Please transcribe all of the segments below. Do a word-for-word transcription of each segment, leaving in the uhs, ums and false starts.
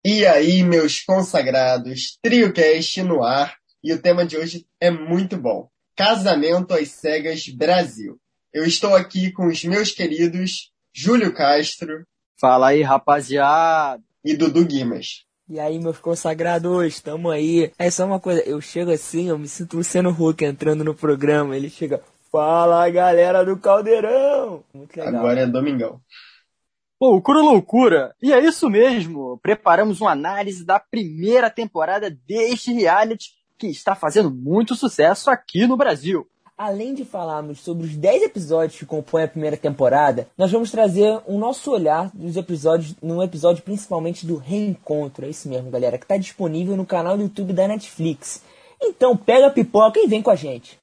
E aí, meus consagrados, TrioCast no ar, e o tema de hoje é muito bom. Casamento às Cegas Brasil. Eu estou aqui com os meus queridos Júlio Castro. Fala aí, rapaziada. E Dudu Guimas. E aí, meus consagrados, tamo aí. É só uma coisa, eu chego assim, eu me sinto Luciano Huck entrando no programa, ele chega, fala galera do Caldeirão. Muito legal. Agora é Domingão. Loucura, loucura! E é isso mesmo, preparamos uma análise da primeira temporada deste reality que está fazendo muito sucesso aqui no Brasil. Além de falarmos sobre os dez episódios que compõem a primeira temporada, nós vamos trazer o nosso olhar dos episódios, num episódio principalmente do Reencontro, é isso mesmo galera, que está disponível no canal do YouTube da Netflix. Então pega a pipoca e vem com a gente.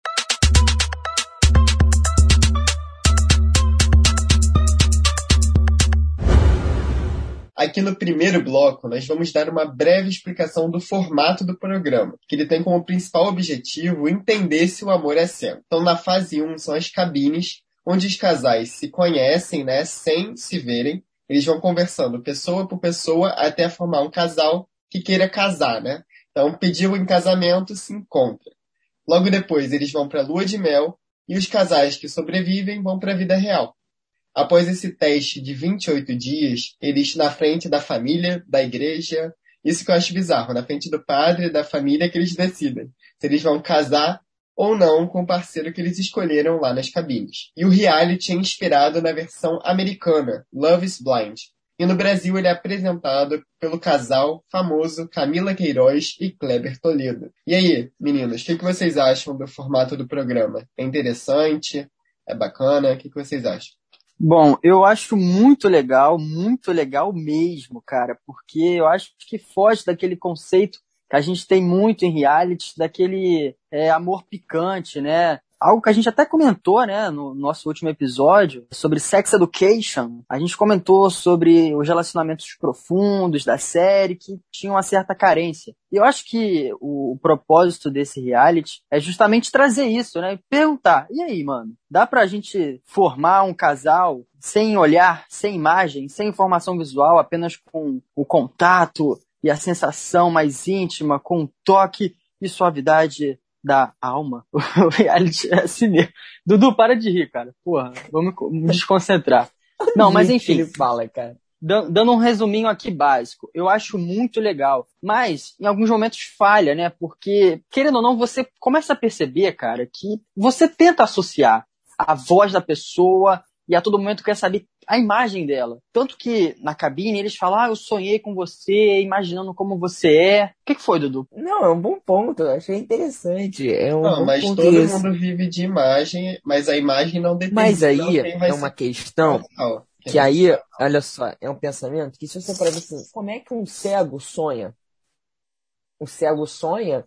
Aqui no primeiro bloco, nós vamos dar uma breve explicação do formato do programa, que ele tem como principal objetivo entender se o amor é cego. Então, na fase um, são as cabines, onde os casais se conhecem, né, sem se verem. Eles vão conversando pessoa por pessoa até formar um casal que queira casar, né? Então, pediu em casamento, se encontra. Logo depois, eles vão para a lua de mel e os casais que sobrevivem vão para a vida real. Após esse teste de vinte e oito dias, eles na frente da família, da igreja, isso que eu acho bizarro, na frente do padre e da família que eles decidem se eles vão casar ou não com o parceiro que eles escolheram lá nas cabines. E o reality é inspirado na versão americana, Love is Blind. E no Brasil ele é apresentado pelo casal famoso Camila Queiroz e Kleber Toledo. E aí, meninos, o que, que vocês acham do formato do programa? É interessante? É bacana? O que, que vocês acham? Bom, eu acho muito legal, muito legal mesmo, cara, porque eu acho que foge daquele conceito que a gente tem muito em reality, daquele é, amor picante, né? Algo que a gente até comentou, né, no nosso último episódio, sobre Sex Education. A gente comentou sobre os relacionamentos profundos da série, que tinham uma certa carência. E eu acho que o, o propósito desse reality é justamente trazer isso, né? Perguntar, e aí, mano? Dá pra gente formar um casal sem olhar, sem imagem, sem informação visual, apenas com o contato e a sensação mais íntima, com o toque e suavidade da alma? O reality é assim mesmo. Dudu, para de rir, cara. Porra, vamos me desconcentrar. Não, mas enfim. Ele fala, cara. Dando um resuminho aqui básico, eu acho muito legal, mas em alguns momentos falha, né? Porque, querendo ou não, você começa a perceber, cara, que você tenta associar a voz da pessoa e a todo momento quer saber a imagem dela. Tanto que na cabine eles falam, ah, eu sonhei com você, imaginando como você é. O que, que foi, Dudu? Não, é um bom ponto, eu achei interessante. É um não, bom mas ponto todo esse. mundo vive de imagem, mas a imagem não determina. Mas aí quem vai é uma ser questão casal. que aí, olha só, é um pensamento que se você parar assim, como é que um cego sonha? O cego sonha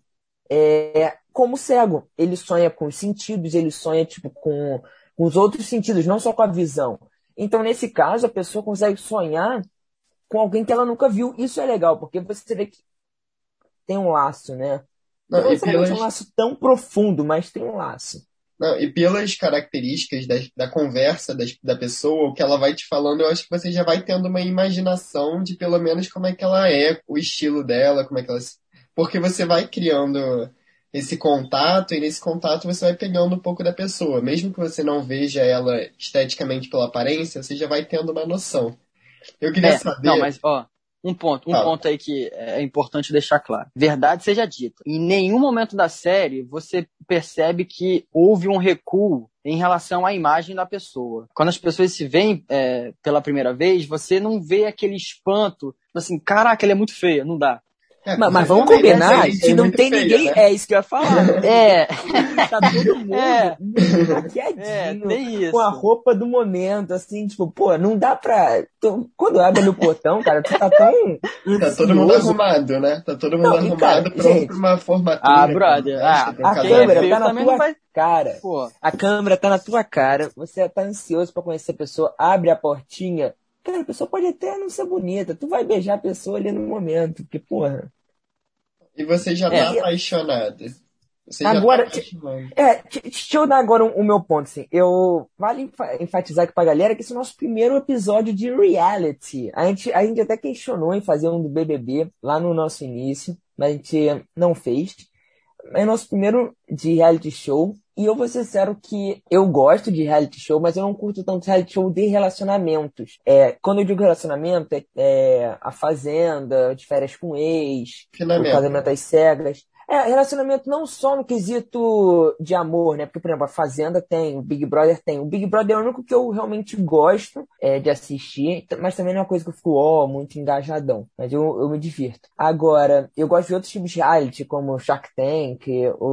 é, como cego. Ele sonha com os sentidos, ele sonha tipo, com, com os outros sentidos, não só com a visão. Então, nesse caso, a pessoa consegue sonhar com alguém que ela nunca viu. Isso é legal, porque você vê que tem um laço, né? Não, Não e necessariamente pelas... um laço tão profundo, mas tem um laço. Não, e pelas características da, da conversa das, da pessoa, o que ela vai te falando, eu acho que você já vai tendo uma imaginação de pelo menos como é que ela é, o estilo dela, como é que ela... Porque você vai criando esse contato, e nesse contato você vai pegando um pouco da pessoa. Mesmo que você não veja ela esteticamente pela aparência, você já vai tendo uma noção. Eu queria É, saber... não, mas, ó, um ponto, um Fala. ponto aí que é importante deixar claro. Verdade seja dita. Em nenhum momento da série você percebe que houve um recuo em relação à imagem da pessoa. Quando as pessoas se veem é, pela primeira vez, você não vê aquele espanto, assim, caraca, ela é muito feia, não dá. É, Mas, mas vamos também, combinar né, que não muito tem feia, ninguém. né? É isso que eu ia falar. É, Tá todo mundo É. muito é, maquiadinho, tem isso. com a roupa do momento, assim, tipo, pô, não dá pra. tu- Quando abre no portão, cara, tu tá tão. Tá todo mundo ansioso. arrumado, né? Tá todo mundo Não, e, arrumado, cara, pronto gente, pra uma formatura. Ah, pra brother, uma festa, ah, pra um A quem é casamento. câmera feio tá na também tua não vai... cara. Pô, A câmera tá na tua cara. Você tá ansioso pra conhecer a pessoa, abre a portinha. Cara, a pessoa pode até não ser bonita. Tu vai beijar a pessoa ali no momento. Porque, porra. E você já É. tá apaixonado. Você já Agora, tá te- apaixonado. é, te- deixa eu dar agora o meu ponto, assim. Eu, vale enfa- enfatizar aqui pra galera que esse é o nosso primeiro episódio de reality. A gente, a gente até questionou em fazer um do B B B lá no nosso início, mas a gente não fez. É nosso primeiro de reality show. E eu vou ser sincero que eu gosto de reality show, mas eu não curto tanto reality show de relacionamentos. É, quando eu digo relacionamento, é, é A Fazenda, De Férias com Ex, O Finamento. Casamento às Cegas. É, relacionamento não só no quesito de amor, né? Porque, por exemplo, a Fazenda tem, o Big Brother tem. O Big Brother é o único que eu realmente gosto é, de assistir, t- mas também não é uma coisa que eu fico, ó, muito engajadão. Mas eu, eu me divirto. Agora, eu gosto de outros tipos de reality, como o Shark Tank,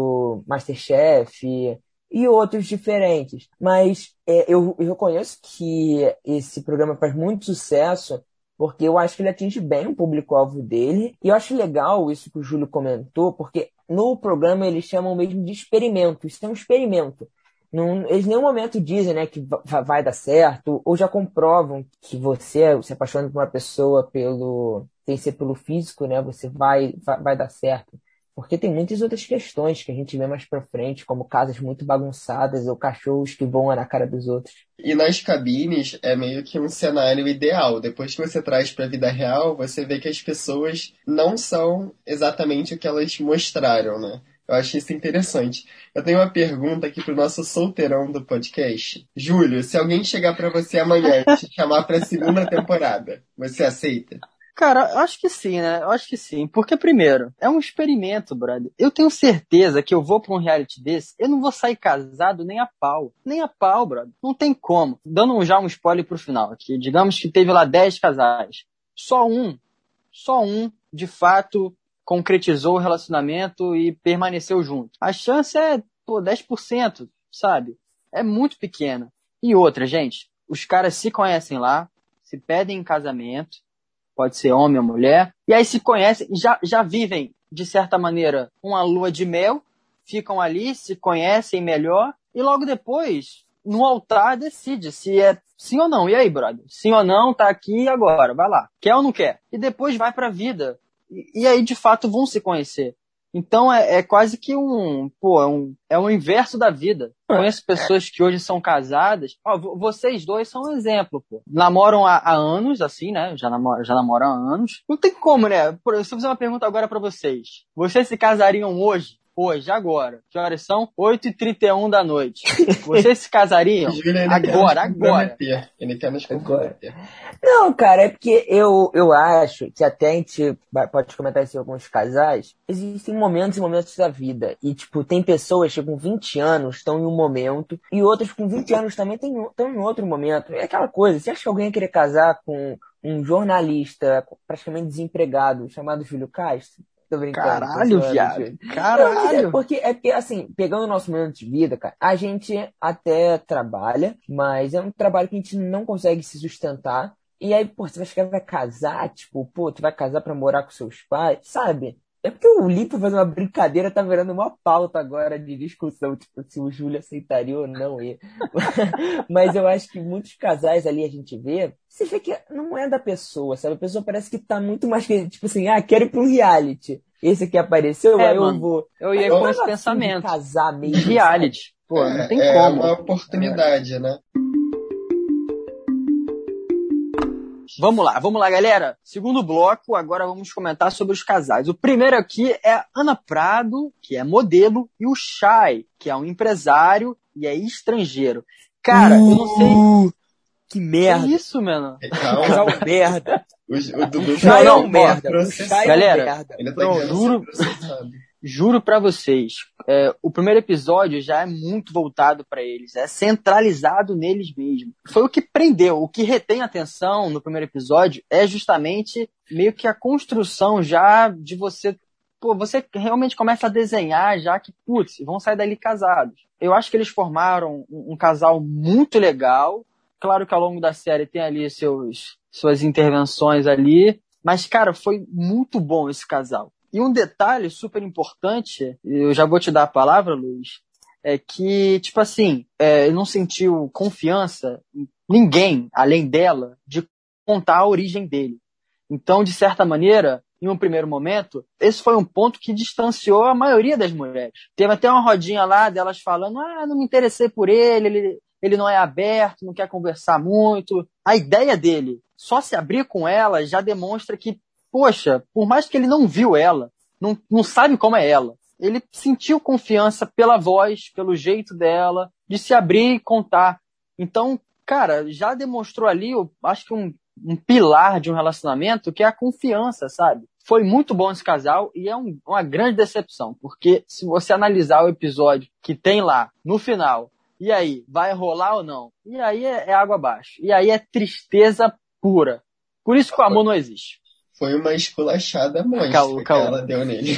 o MasterChef e outros diferentes. Mas é, eu, eu reconheço que esse programa faz muito sucesso porque eu acho que ele atinge bem o público-alvo dele. E eu acho legal isso que o Júlio comentou, porque no programa eles chamam mesmo de experimento. Isso é um experimento. Não, eles em nenhum momento dizem, né, que va- vai dar certo, ou já comprovam que você se apaixona por uma pessoa pelo, sem ser pelo físico, né, você vai, vai, vai dar certo. Porque tem muitas outras questões que a gente vê mais pra frente, como casas muito bagunçadas ou cachorros que voam na cara dos outros. E nas cabines é meio que um cenário ideal. Depois que você traz para a vida real, você vê que as pessoas não são exatamente o que elas mostraram, né? Eu acho isso interessante. Eu tenho uma pergunta aqui pro nosso solteirão do podcast. Júlio, se alguém chegar para você amanhã e te chamar para a segunda temporada, você aceita? Cara, eu acho que sim, né? Eu acho que sim. Porque, primeiro, é um experimento, brother. Eu tenho certeza que eu vou pra um reality desse, eu não vou sair casado nem a pau. Nem a pau, brother. Não tem como. Dando já um spoiler pro final aqui. Digamos que teve lá dez casais. Só um, só um, de fato, concretizou o relacionamento e permaneceu junto. A chance é, pô, dez por cento, sabe? É muito pequena. E outra, gente, os caras se conhecem lá, se pedem em casamento, pode ser homem ou mulher, e aí se conhecem, já, já vivem, de certa maneira, uma lua de mel, ficam ali, se conhecem melhor, e logo depois, no altar, decide se é sim ou não. E aí, brother? Sim ou não, tá aqui agora, vai lá. Quer ou não quer? E depois vai pra vida. E, e aí, de fato, vão se conhecer. Então é, é quase que um, pô, é um, é o inverso da vida. Conheço pessoas que hoje são casadas. Ó, vo- vocês dois são um exemplo, pô. Namoram há, há anos, assim, né? Já, namor, já namoram há anos. Não tem como, né? Por- Se eu fizer uma pergunta agora pra vocês. Vocês se casariam hoje? Hoje, agora. Que horas são? oito e trinta e um da noite. Vocês se casariam? Júlio, ele quer nos Agora, agora. comprometer. Ele quer nos Agora. comprometer. Não, cara, é porque eu, eu acho que até a gente vai- pode comentar isso em alguns casais. Existem momentos e momentos da vida. E, tipo, tem pessoas que com vinte anos estão em um momento, e outras com vinte anos também estão em outro momento. É aquela coisa, você acha que alguém ia querer casar com um jornalista praticamente desempregado chamado Júlio Castro? Tô brincando, tô Caralho, zoando, viado. Júlio. Não, mas é Caralho. porque, é porque, assim, pegando o nosso momento de vida, cara, a gente até trabalha, mas é um trabalho que a gente não consegue se sustentar. E aí, pô, você vai chegar, vai casar, tipo, pô, tu vai casar pra morar com seus pais, sabe? É porque o Lipo faz uma brincadeira, tá virando uma pauta agora de discussão, tipo, se o Júlio aceitaria ou não ir. Mas eu acho que muitos casais ali a gente vê, você vê que não é da pessoa, sabe? A pessoa parece que tá muito mais que, tipo assim, ah, quero ir pra um reality. Esse aqui apareceu, É, aí eu mano. vou. Eu Mas ia não com esse tava afim de pensamento. casar De mesmo, sabe? reality. Pô, não tem É, é como. uma oportunidade, né? Vamos lá, vamos lá, galera. Segundo bloco, agora vamos comentar sobre os casais. O primeiro aqui é a Ana Prado, que é modelo, e o Chay, que é um empresário e é estrangeiro. Cara, eu não sei. Uh, que Que merda. isso, mano? Calma. Casal merda. O, o Dudu O Chay Não, é não, um merda. O processado. Chay é um Galera, merda. Ele tá Pronto, querendo juro- ser processado. Juro pra vocês, é, o primeiro episódio já é muito voltado pra eles, é centralizado neles mesmo. Foi o que prendeu, o que retém a atenção no primeiro episódio é justamente meio que a construção já de você, pô, você realmente começa a desenhar já que, putz, vão sair dali casados. Eu acho que eles formaram um, um casal muito legal. Claro que ao longo da série tem ali seus, suas intervenções ali, mas, cara, foi muito bom esse casal. E um detalhe super importante, eu já vou te dar a palavra, Luiz, é que, tipo assim, é, ele não sentiu confiança em ninguém, além dela, de contar a origem dele. Então, de certa maneira, em um primeiro momento, esse foi um ponto que distanciou a maioria das mulheres. Teve até uma rodinha lá delas falando, ah, não me interessei por ele, ele, ele não é aberto, não quer conversar muito. A ideia dele, só se abrir com ela, já demonstra que, poxa, por mais que ele não viu ela, não, não sabe como é ela, ele sentiu confiança pela voz, pelo jeito dela, de se abrir e contar. Então, cara, já demonstrou ali, eu acho que um, um pilar de um relacionamento, que é a confiança, sabe? Foi muito bom esse casal e é um, uma grande decepção, porque se você analisar o episódio que tem lá, no final, e aí, vai rolar ou não? E aí é, é água abaixo. E aí é tristeza pura. Por isso que o amor não existe. Foi uma esculachada monstra Caô, que caô. ela deu nele.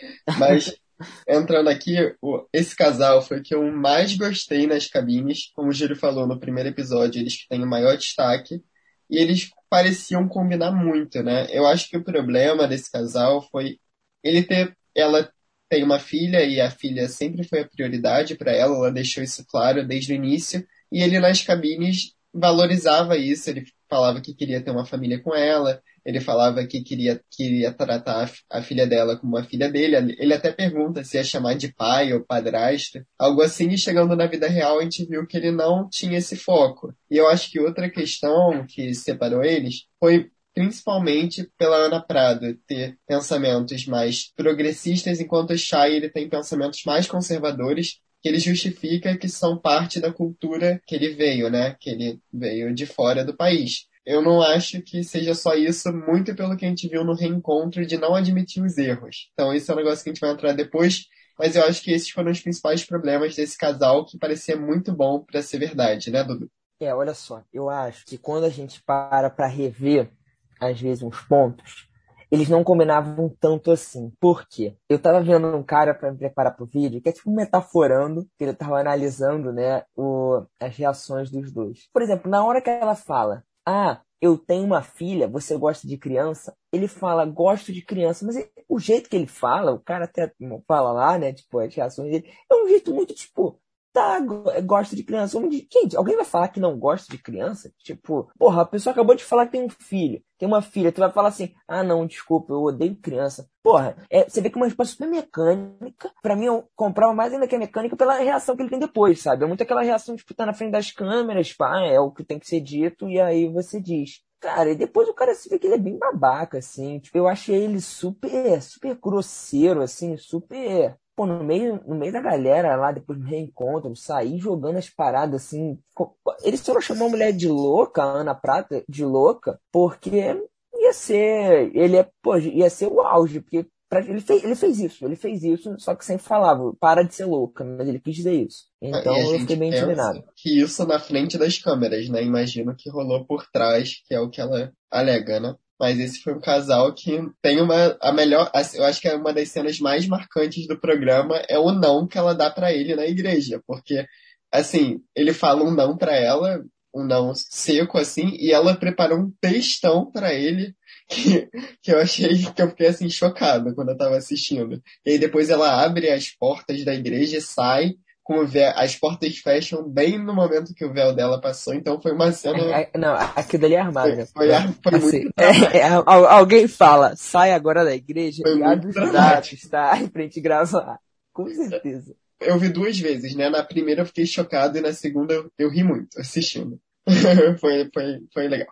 Mas, entrando aqui, o- esse casal foi o que eu mais gostei nas cabines. Como o Júlio falou no primeiro episódio, eles que têm o maior destaque. E eles pareciam combinar muito, né? Eu acho que o problema desse casal foi ele ter... Ela tem uma filha e a filha sempre foi a prioridade para ela. Ela deixou isso claro desde o início. E ele nas cabines valorizava isso. Ele falava que queria ter uma família com ela. Ele falava que queria, queria tratar a, fi- a filha dela como uma filha dele. Ele até pergunta se ia chamar de pai ou padrasto, algo assim, e chegando na vida real a gente viu que ele não tinha esse foco. E eu acho que outra questão que separou eles foi principalmente pela Ana Prado ter pensamentos mais progressistas, enquanto o Shai ele tem pensamentos mais conservadores, que ele justifica que são parte da cultura que ele veio, né? Que ele veio de fora do país. Eu não acho que seja só isso, muito pelo que a gente viu no reencontro de não admitir os erros. Então, isso é um negócio que a gente vai entrar depois, mas eu acho que esses foram os principais problemas desse casal, que parecia muito bom pra ser verdade, né, Dudu? É, olha só, eu acho que quando a gente para pra rever, às vezes, uns pontos, eles não combinavam tanto assim. Por quê? Eu tava vendo um cara pra me preparar pro vídeo, que é tipo metaforando, que ele tava analisando, né, o, as reações dos dois. Por exemplo, na hora que ela fala, ah, eu tenho uma filha, você gosta de criança? Ele fala, gosto de criança, mas ele- o jeito que ele fala, o cara até fala lá, né, tipo, as reações dele, é um jeito muito, tipo, tá, go- gosto de criança. Vamos de- Gente, alguém vai falar que não gosta de criança? Tipo, porra, a pessoa acabou de falar que tem um filho, tem uma filha. Tu vai falar assim, ah, não, desculpa, eu odeio criança. Porra, é, você vê que é uma resposta super mecânica. Pra mim, eu comprava mais ainda que é mecânica pela reação que ele tem depois, sabe? É muito aquela reação, tipo, tá na frente das câmeras, pá, é o que tem que ser dito, e aí você diz. Cara, e depois o cara se vê que ele é bem babaca, assim. Tipo, eu achei ele super, super grosseiro, assim, super. Pô, no meio, no meio da galera lá, depois do reencontro, sair jogando as paradas assim. co- Ele só não chamou a mulher de louca, a Ana Prata, de louca, porque ia ser. Ele é, pô, ia ser o auge, porque pra- ele fez, ele fez isso, ele fez isso, só que sempre falava, para de ser louca, mas ele quis dizer isso. Ah, E a Então eu fiquei gente bem pensa indignado. que isso na frente das câmeras, né? Imagino que rolou por trás, que é o que ela alega, né? Mas esse foi um casal que tem uma, a melhor, assim, eu acho que é uma das cenas mais marcantes do programa é o não que ela dá pra ele na igreja, porque, assim, ele fala um não pra ela, um não seco, assim, e ela preparou um textão pra ele que, que eu achei, que eu fiquei, assim, chocado quando eu tava assistindo. E aí depois ela abre as portas da igreja e sai, com o véu, as portas fecham bem no momento que o véu dela passou, então foi uma cena, É, é, não, aquilo ali é armado, foi, né? foi, Né? ar- foi Assim, muito é, é, dramático, al- alguém fala, sai agora da igreja foi e abre muito os dramático. braços, tá? Pra gente gravar. Com certeza. Eu vi duas vezes, né? Na primeira eu fiquei chocado e na segunda eu, eu ri muito assistindo. Foi, foi, foi legal.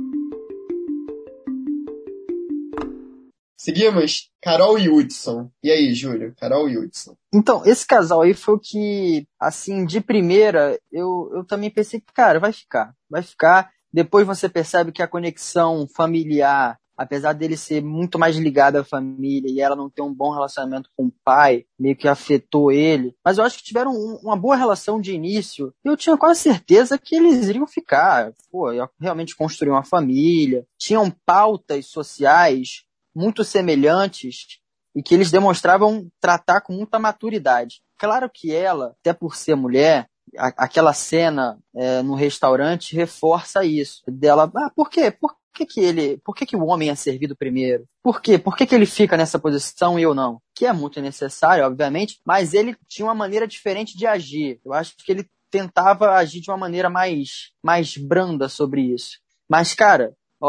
Seguimos, Carol e Hudson. E aí, Júlio? Carol e Hudson. Então, esse casal aí foi o que, assim, de primeira, eu, eu também pensei que, cara, vai ficar, vai ficar. Depois você percebe que a conexão familiar, apesar dele ser muito mais ligado à família e ela não ter um bom relacionamento com o pai, meio que afetou ele. Mas eu acho que tiveram um- uma boa relação de início. E eu tinha quase certeza que eles iriam ficar. Pô, ia realmente construir uma família. Tinham pautas sociais muito semelhantes e que eles demonstravam tratar com muita maturidade. Claro que ela, até por ser mulher, a- aquela cena é, no restaurante reforça isso. Dela, ah, por quê? Por que que ele, por que que o homem é servido primeiro? Por quê? Por que que ele fica nessa posição e eu não? Que é muito necessário, obviamente, mas ele tinha uma maneira diferente de agir. Eu acho que ele tentava agir de uma maneira mais, mais branda sobre isso. Mas, cara, olha,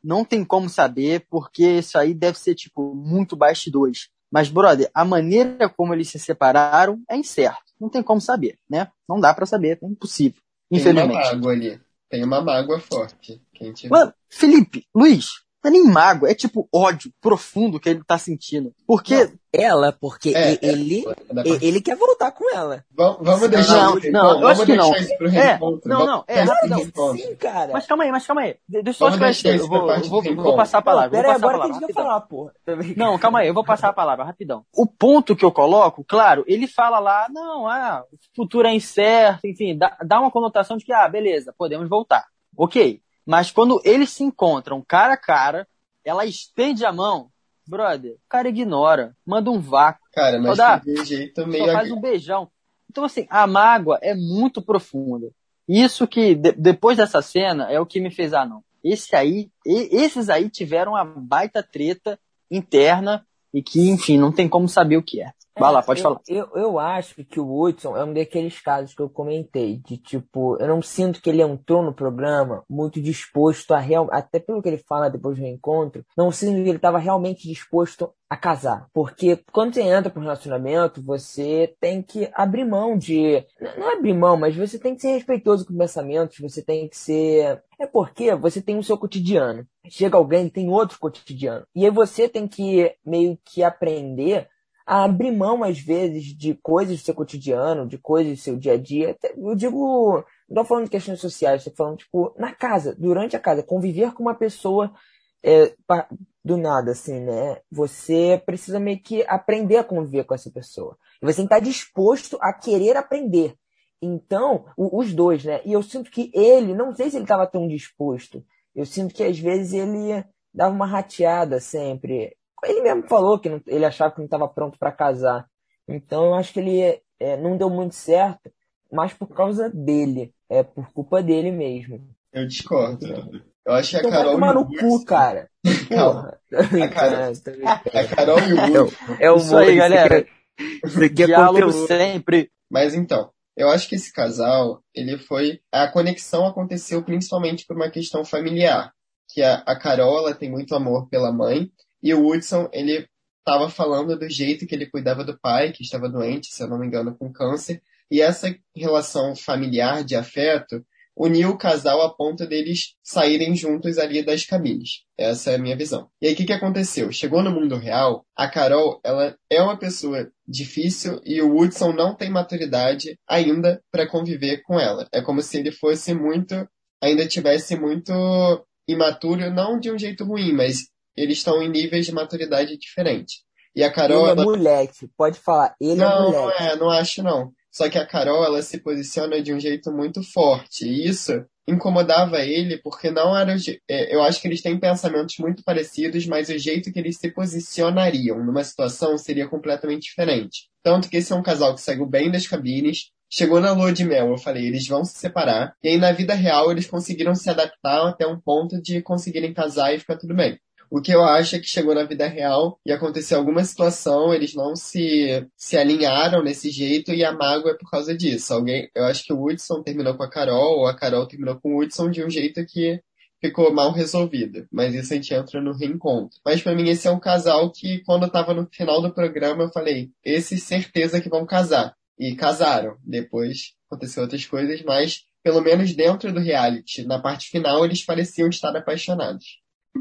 não tem como saber, porque isso aí deve ser, tipo, muito bastidores. Mas, brother, a maneira como eles se separaram é incerto. Não tem como saber, né? Não dá pra saber, é impossível, Tem uma infelizmente. mágoa ali. Tem uma mágoa forte. Que a gente vê. Mano, Felipe, Luiz, não é nem mágoa, é tipo ódio profundo que ele tá sentindo. Porque... Não, ela, porque É, e- ele, é da e- parte- ele quer voltar com ela. Vamos, vamos deixar Não, isso, não, então. eu acho Vamos que não. deixar isso pro É, reencontro. não, Vamos não, é, deixar isso pro rapidão. reencontro. Sim, cara. Mas calma aí, mas calma aí. De- Deixa eu só Vamos deixar esclarecer. isso Eu pra vou, parte eu vou, do eu vou reencontro. passar a Não, palavra. pera Vou aí, passar a agora que a palavra, gente vai rapidão. falar, porra. Tá brincando. Não, calma aí, eu vou passar a palavra, rapidão. O ponto que eu coloco, claro, ele fala lá, não, ah, o futuro é incerto, enfim, dá, dá uma conotação de que, ah, beleza, podemos voltar. Ok. Mas quando eles se encontram cara a cara, ela estende a mão, brother, o cara ignora, manda um vácuo, Cara, só mas dá, foi de um jeito só meio... faz um beijão. Então, assim, a mágoa é muito profunda. Isso que, de- depois dessa cena, é o que me fez, ah, não. Esse aí, e- esses aí tiveram uma baita treta interna e que, enfim, não tem como saber o que é. Vai lá, pode eu, falar. eu, eu acho que o Hudson é um daqueles casos que eu comentei, de tipo, eu não sinto que ele entrou no programa muito disposto a real, até pelo que ele fala depois do reencontro, não sinto que ele estava realmente disposto a casar. Porque quando você entra para um relacionamento, você tem que abrir mão de. Não é abrir mão, mas você tem que ser respeitoso com pensamentos, você tem que ser. É porque você tem o seu cotidiano. Chega alguém que tem outro cotidiano. E aí você tem que meio que aprender a abrir mão, às vezes, de coisas do seu cotidiano, de coisas do seu dia a dia. Até- Eu digo, não tô falando de questões sociais, estou falando, tipo, na casa, durante a casa, conviver com uma pessoa é, pa- do nada, assim, né? Você precisa meio que aprender a conviver com essa pessoa. E você tem que estar disposto a querer aprender. Então, o- os dois, né? E eu sinto que ele, não sei se ele estava tão disposto. Eu sinto que às vezes ele dava uma rateada sempre. Ele mesmo falou que não- ele achava que não estava pronto para casar. Então, eu acho que ele é, não deu muito certo, mas por causa dele. É por culpa dele mesmo. Eu discordo. Eu acho que a Então vai Carol e tomar o no cu, Hudson... cara. Calma. Porra. Tá A Carol, brincando, tá brincando. a Carol e o É, o- Hudson... é Isso aí, humor, isso aqui galera. é, isso aqui é Diálogo conteúdo. sempre. Mas então, eu acho que esse casal, ele foi... A conexão aconteceu principalmente por uma questão familiar. Que a, a Carol, ela tem muito amor pela mãe. E o Hudson, ele estava falando do jeito que ele cuidava do pai, que estava doente, se eu não me engano, com câncer. E essa relação familiar de afeto uniu o casal a ponto deles saírem juntos ali das cabines. Essa é a minha visão. E aí, o que, que aconteceu? Chegou no mundo real, a Carol, ela é uma pessoa difícil e o Hudson não tem maturidade ainda para conviver com ela. É como se ele fosse muito, ainda tivesse muito imaturo, não de um jeito ruim, mas eles estão em níveis de maturidade diferentes. E a Carol, Ele é ela moleque, pode falar, ele é não, não moleque. é, não acho não. Só que a Carol, ela se posiciona de um jeito muito forte. E isso incomodava ele porque não era. o je- é, Eu acho que eles têm pensamentos muito parecidos, mas o jeito que eles se posicionariam numa situação seria completamente diferente. Tanto que esse é um casal que saiu bem das cabines. Chegou na lua de mel, eu falei, eles vão se separar. E aí, na vida real, eles conseguiram se adaptar até um ponto de conseguirem casar e ficar tudo bem. O que eu acho é que chegou na vida real e aconteceu alguma situação, eles não se, se alinharam nesse jeito e a mágoa é por causa disso. Alguém, eu acho que o Hudson terminou com a Carol, ou a Carol terminou com o Hudson de um jeito que ficou mal resolvido. Mas isso a gente entra no reencontro. Mas pra mim esse é um casal que, quando eu tava no final do programa, eu falei, esses certeza que vão casar. E casaram. Depois aconteceu outras coisas, mas pelo menos dentro do reality, na parte final, eles pareciam estar apaixonados.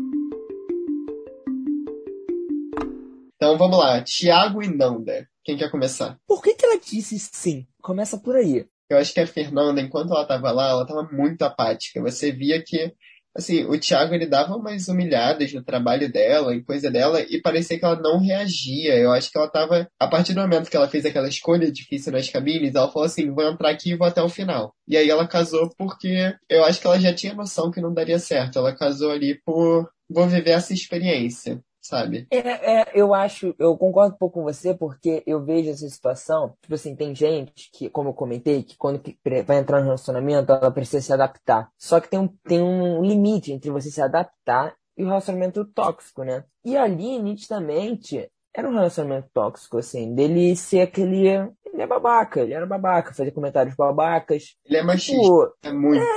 Então vamos lá, Thiago e Nanda. Quem quer começar? Por que que ela disse sim? Começa por aí. Eu acho que a Fernanda, enquanto ela estava lá, ela estava muito apática. Você via que, assim, o Thiago ele dava umas humilhadas no trabalho dela, em coisa dela, e parecia que ela não reagia. Eu acho que ela estava, a partir do momento que ela fez aquela escolha difícil nas cabines, ela falou assim, vou entrar aqui e vou até o final. E aí ela casou porque eu acho que ela já tinha noção que não daria certo. Ela casou ali por, vou viver essa experiência. Sabe? É, é, eu acho, eu concordo um pouco com você, porque eu vejo essa situação, tipo assim, tem gente que, como eu comentei, que quando que pre- vai entrar no relacionamento, ela precisa se adaptar. Só que tem um, tem um limite entre você se adaptar e o relacionamento tóxico, né? E ali, nitidamente, era um relacionamento tóxico, assim, dele ser aquele... Ele é babaca, ele era babaca, fazia comentários babacas. Ele é machista, Tipo, é muito. é, ele, ele é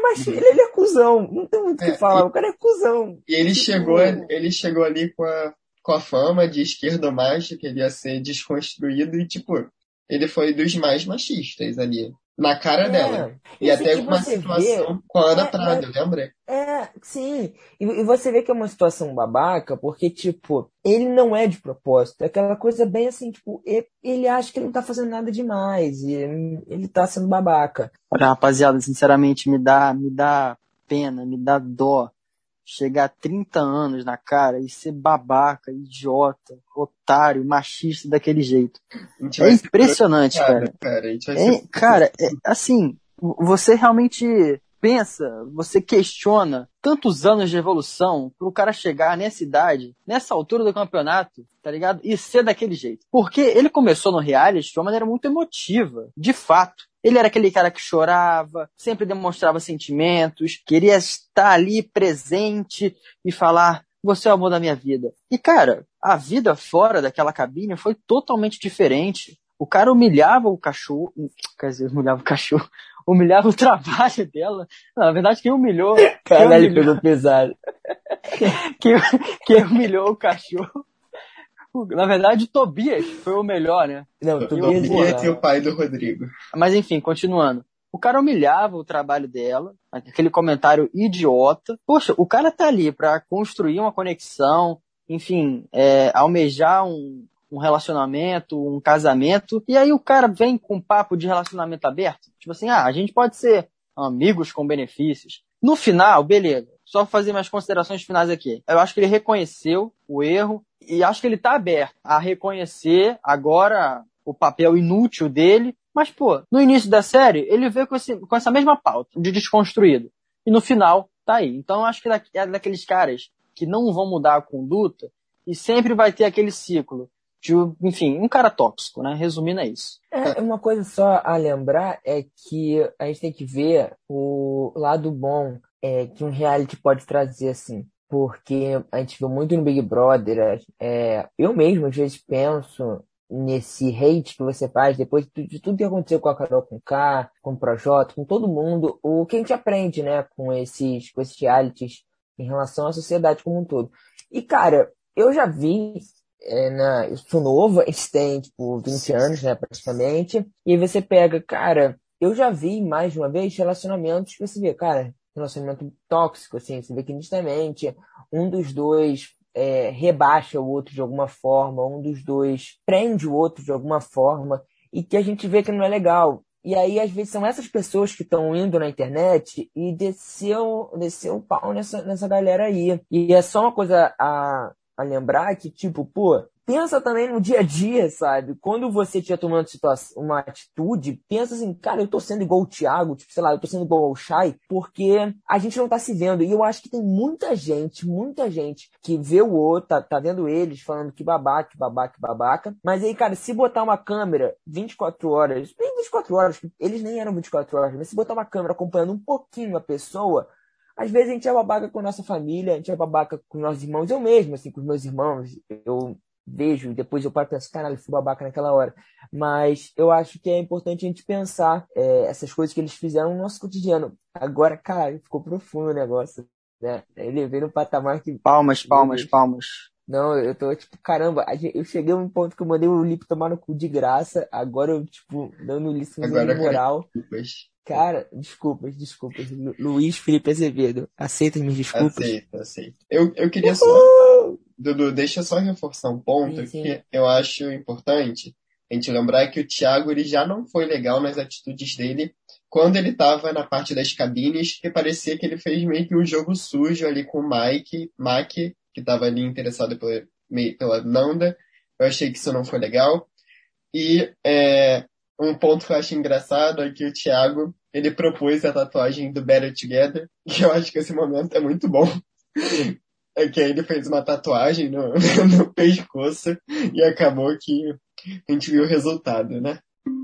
macho, ele, ele é cuzão. Não tem muito o que É, falar. e, O cara é cuzão. e ele Tipo, chegou, ele chegou ali com a, com a fama de esquerdomacho, que ele ia ser desconstruído, e, tipo, ele foi dos mais machistas ali, na cara dela. é. E E, assim, até e com uma você vê. situação com a Ana É, Prado, mas lembra? É, sim. E, e você vê que é uma situação babaca, porque, tipo, ele não é de propósito. É aquela coisa bem assim, tipo, e- ele acha que ele não tá fazendo nada demais. E hum, ele tá sendo babaca. Olha, rapaziada, sinceramente, me dá, me dá pena, me dá dó chegar a trinta anos na cara e ser babaca, idiota, otário, machista daquele jeito. A gente É vai ser impressionante, processado, cara. cara. A gente vai ser É, cara, é, assim, você realmente pensa, você questiona tantos anos de evolução pro cara chegar nessa idade, nessa altura do campeonato, tá ligado? E ser daquele jeito. Porque ele começou no reality de uma maneira muito emotiva, de fato. Ele era aquele cara que chorava, sempre demonstrava sentimentos, queria estar ali presente e falar: você é o amor da minha vida. E, cara, a vida fora daquela cabine foi totalmente diferente. O cara humilhava o cachorro, quer dizer, humilhava o cachorro, humilhava o trabalho dela. Não, na verdade, quem humilhou, quem Caralho, humilhou, pegou pesado. quem, quem humilhou o cachorro, na verdade, o Tobias foi o melhor, né? Não, o Que, o- Tobias porra, Tobias e Exato. o pai do Rodrigo. mas enfim, continuando. O cara humilhava o trabalho dela, aquele comentário idiota. Poxa, o cara tá ali pra construir uma conexão, enfim, é, almejar um, um relacionamento, um casamento, e aí o cara vem com um papo de relacionamento aberto. Tipo assim, ah, a gente pode ser amigos com benefícios. No final, beleza. Só fazer minhas considerações finais aqui. Eu acho que ele reconheceu o erro e acho que ele tá aberto a reconhecer agora o papel inútil dele. Mas, pô, no início da série, ele veio com, esse, com essa mesma pauta de desconstruído. E no final, tá aí. Então, eu acho que é daqueles caras que não vão mudar a conduta e sempre vai ter aquele ciclo de, enfim, um cara tóxico, né? Resumindo, é isso. É, uma coisa só a lembrar é que a gente tem que ver o lado bom é, que um reality pode trazer, assim. Porque a gente viu muito no Big Brother. É, eu mesmo, às vezes, penso nesse hate que você faz depois de tu- de tudo que aconteceu com a Carol com K, com o Projota, com todo mundo. O que a gente aprende, né, com esses, com esses realities em relação à sociedade como um todo. E, cara, eu já vi é, na, eu sou novo, a gente tem, tipo, vinte anos, né, praticamente. E aí você pega, cara, eu já vi mais de uma vez relacionamentos que você vê, cara, relacionamento tóxico, assim, você vê que nitidamente um dos dois é, rebaixa o outro de alguma forma, um dos dois prende o outro de alguma forma, e que a gente vê que não é legal. E aí, às vezes, são essas pessoas que estão indo na internet e desceu, desceu o pau nessa, nessa galera aí. E é só uma coisa a, a lembrar que, tipo, pô, pensa também no dia a dia, sabe? Quando você estiver tomando situação, uma atitude, pensa assim, cara, eu tô sendo igual o Thiago, tipo, sei lá, eu tô sendo igual ao Chay, porque a gente não tá se vendo. E eu acho que tem muita gente, muita gente que vê o outro, tá, tá vendo eles falando que babaca, que babaca, que babaca. Mas aí, cara, se botar uma câmera vinte e quatro horas, nem vinte e quatro horas, eles nem eram vinte e quatro horas, mas se botar uma câmera acompanhando um pouquinho a pessoa, às vezes a gente é babaca com a nossa família, a gente é babaca com os nossos irmãos. Eu mesmo, assim, com os meus irmãos, eu vejo, depois eu paro e penso, caralho, fui babaca naquela hora. Mas eu acho que é importante a gente pensar é, essas coisas que eles fizeram no nosso cotidiano. Agora, cara, ficou profundo o negócio, né? Ele veio no patamar que, Palmas, meu palmas, Deus. palmas. Não, eu tô tipo, caramba, a gente- eu cheguei a um ponto que eu mandei o Lipe tomar no cu de graça, agora eu, tipo, dando liçãozinha de Agora eu quero moral. desculpas. Cara, desculpas, desculpas. Lu- Luiz Felipe Azevedo, aceita as minhas desculpas? Aceito, aceito. Eu, eu queria só, Uhul! Dudu, deixa eu só reforçar um ponto Sim, sim. que eu acho importante a gente lembrar que o Thiago ele já não foi legal nas atitudes dele quando ele estava na parte das cabines, que parecia que ele fez meio que um jogo sujo ali com o Mike, Mac, que estava ali interessado pela, meio- pela Nanda. Eu achei que isso não foi legal. E é, um ponto que eu acho engraçado é que o Thiago ele propôs a tatuagem do Better Together, e eu acho que esse momento é muito bom. É que aí ele fez uma tatuagem no, no pescoço e acabou que a gente viu o resultado, né?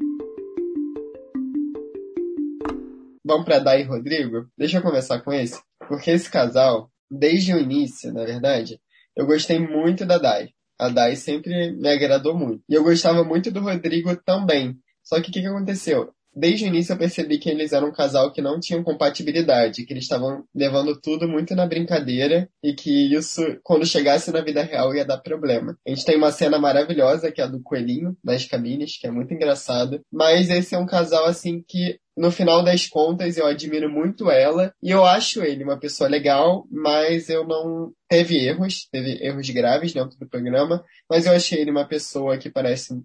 Vamos para Dai e Rodrigo? Deixa eu começar com esse, porque esse casal, desde o início, na verdade, eu gostei muito da Dai. A Dai sempre me agradou muito. E eu gostava muito do Rodrigo também. Só que o que, que aconteceu? desde o início eu percebi que eles eram um casal que não tinham compatibilidade, que eles estavam levando tudo muito na brincadeira e que isso, quando chegasse na vida real, ia dar problema. A gente tem uma cena maravilhosa, que é a do coelhinho nas cabines, que é muito engraçada, mas esse é um casal, assim, que no final das contas, eu admiro muito ela e eu acho ele uma pessoa legal, mas eu não... Teve erros, teve erros graves dentro do programa, mas eu achei ele uma pessoa que parece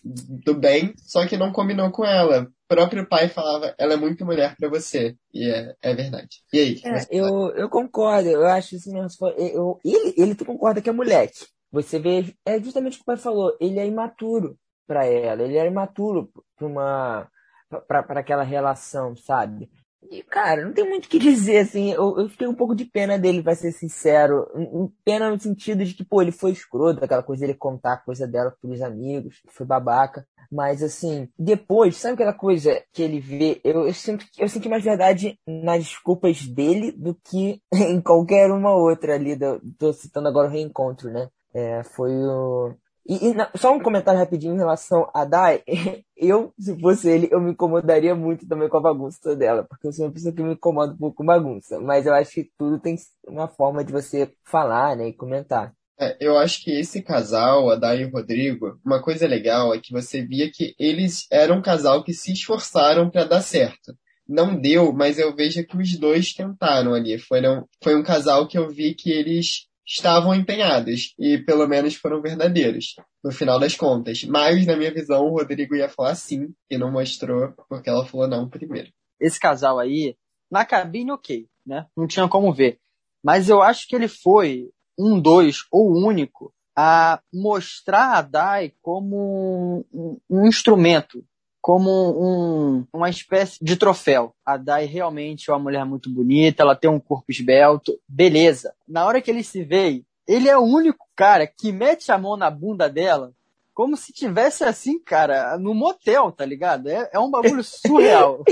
do bem, só que não combinou com ela. O próprio pai falava, ela é muito mulher pra você. E é, é verdade. E aí? É, eu, eu concordo, eu acho isso mesmo. Eu, ele, ele tu concorda que é moleque. Você vê, é justamente o que o pai falou, ele é imaturo pra ela, ele é imaturo pra uma, pra, pra aquela relação, sabe? E, cara, não tem muito o que dizer, assim, eu, eu fiquei um pouco de pena dele, pra ser sincero. Um- um Pena no sentido de que, pô, ele foi escroto, aquela coisa dele contar a coisa dela pros amigos, foi babaca. Mas, assim, depois, sabe aquela coisa que ele vê? Eu, eu, sinto, eu senti mais verdade nas desculpas dele do que em qualquer uma outra ali. Do, tô citando agora o reencontro, né? É, foi o. E, e na- só um comentário rapidinho em relação a Dai. Eu, se fosse ele, eu me incomodaria muito também com a bagunça dela, porque eu sou uma pessoa que me incomoda um pouco com bagunça. Mas eu acho que tudo tem uma forma de você falar, né, e comentar. É, eu acho que esse casal, a Day e o Rodrigo, uma coisa legal é que você via que eles eram um casal que se esforçaram para dar certo. Não deu, mas eu vejo que os dois tentaram ali. Foram, foi um casal que eu vi que eles estavam empenhados e pelo menos foram verdadeiros, no final das contas. Mas, na minha visão, o Rodrigo ia falar sim e não mostrou porque ela falou não primeiro. Esse casal aí, na cabine, ok, né? Não tinha como ver. Mas eu acho que ele foi um, dois ou único a mostrar a Dai como um, um instrumento, como um, uma espécie de troféu. A Dai realmente é uma mulher muito bonita, ela tem um corpo esbelto, beleza. Na hora que ele se vê, ele é o único cara que mete a mão na bunda dela como se tivesse assim, cara, no motel, tá ligado? É, é um bagulho surreal.